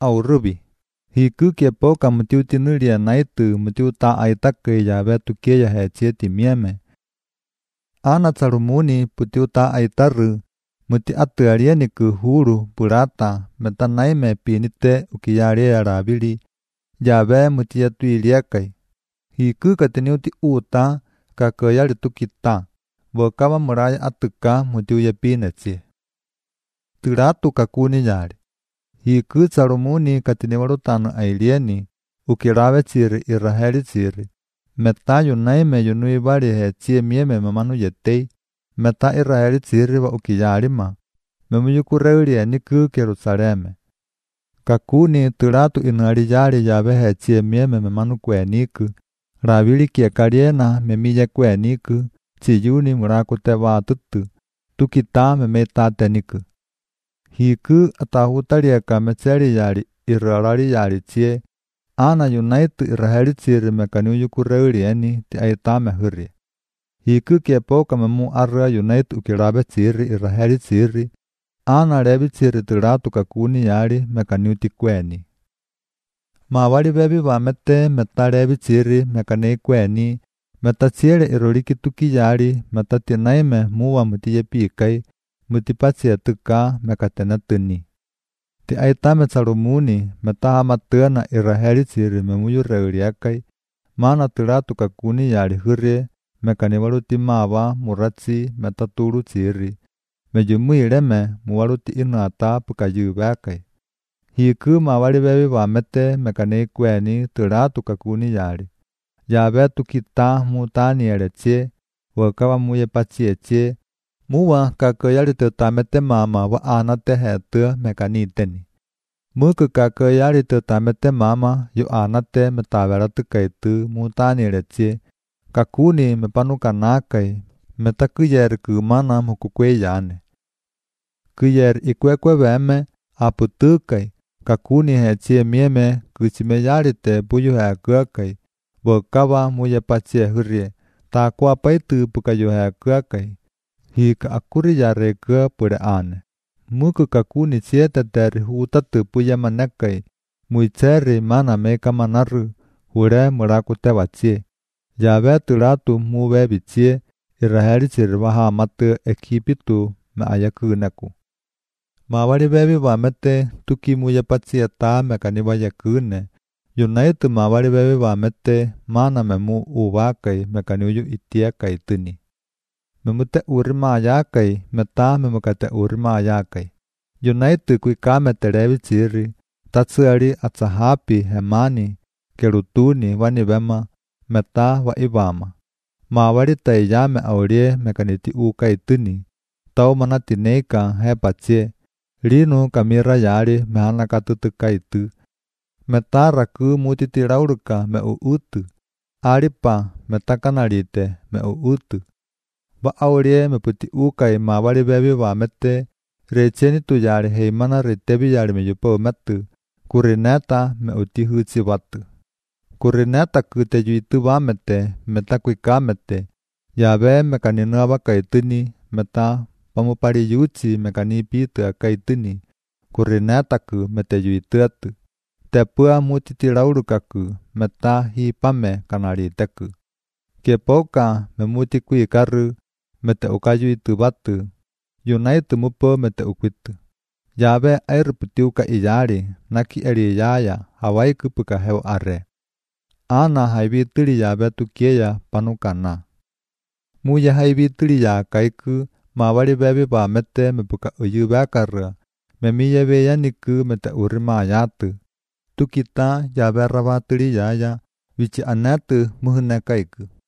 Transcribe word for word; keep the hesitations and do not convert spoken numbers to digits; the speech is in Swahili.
au rubi. Hi cứ kia po ka mutiu tinuria nai tu mutiu ta ai takke ya ve tu kia ya he chia ti mieme. Ana Salomoni putiu ta ai taru muti atu arieni ku huru purata meta nai me pinite ukiyare ya rabili ya ve muti atu iliakai. Hi cứ ka teniu ti uta ka kaya tu kita bo kama muraya atuka mutiu ya pinetsi. Turatu ka kuni yari. Hi cứ Salomoni ka teniu tanu ailieni ukirave tsiri iraheli tsiri. Meta yunai me yunui bari he chie mieme mamanu yetei. Meta Israeli tsiri wa ukiyari ma. Memuyuku reuri ni ku Jerusaleme. Kakuni turatu inari yari yabe he chie mieme mamanu kwe niku. Rabili kia kariena memiye kwe niku. Chiyuni murakute wa tutu. Tukita memeta teniku. Hiku atahutaria kamecheri yari irarari yari chie. Ana United Israeli tsiri mekanu yuku reuri eni ti aitame huri. Hiku kepo kamemu arra United ukirabe tsiri Israeli tsiri. Ana rebi tsiri turatu kakuni yari mekanu ti kweni. Mawari bebi wamete meta rebi tsiri mekane kweni. Meta tsiri iroriki tuki yari meta tinaime muwa muti yepikai. Muti patsia tuka mekatena tuni. Ti aitame Salomoni meta amatena Israeli tsiri memuyu reuriakai. Mana turatu kakuni yari huri mekane waluti mawa muratsi meta turu tsiri. Mejumu ireme muwaluti inata pukayubakai. Hiku mawali bebi wamete mekane kweni turatu kakuni yari. Yabe tukita mutani ereche wakawa muye patsie muwa kakayari tutamete mama wa anate hetu mekaniteni. Muku kakayari tutamete mama yu anate metavera tukaitu mutani reche. Kakuni mepanuka nakai metakuyer kumana mukukwe yane. Kuyer ikwekwe veme aputukai. Kakuni hechie mieme kuchimeyari te buyu hakuakai. Wakawa muye patsie hurie. Takwa paitu pukayu hakuakai. Hika akuri yare ke pure ane. Muku kakuni siete teri hutatu puya manekai. Muicheri mana meka manaru. Hure murakute wachie. Yabe turatu muwe bichie. Iraheli chirwaha matu ekipitu me ayakuneku. Mawari bebi wamete tuki muya patsie ta mekaniwa yakune. Yunaitu mawari bebi wamete mana memu uwakai mekaniuyu itiakai tuni. Memute urima ayakai meta memukate urima ayakai. Yunaitu kuikame terevi chiri. Tatsuari atsahapi hemani. Kerutuni wanibema meta wa ibama. Mawari taiyame aurie mekaniti ukai tuni. Tau manatineka hepachie. Rinu kamira yari mehanakatutukaitu. Meta raku mutitirauruka me uutu. Aripa metakanarite me uutu. Ba aurie me puti ukai mawari bebi wamete. Recheni tu yari heimana ritebi yari me yupo metu. Kurineta me utihuchi watu. Kurineta kute yuitu wamete meta kuikamete. Yabe mekaninu abakaituni meta pamupari yuchi mekani pitu akaituni. Kurineta ku mete yuitu atu. Tepua mutitiraurukaku meta hipame kanariteku. Kepoka me muti kuikaru mete ukayuitu batu. Yunaitu mupo mete ukwitu. Yabe airuputiuka iyari naki eri yaya hawai kupuka heu are. Ana haibitiri yabe tukieya panukana. Muya haibitiri ya kaiku mawari bebi wamete mepuka uyubakara. Memiye beya niku mete urima ayatu. Tukita yabe rabatiri yaya wichi anatu muhune kaiku.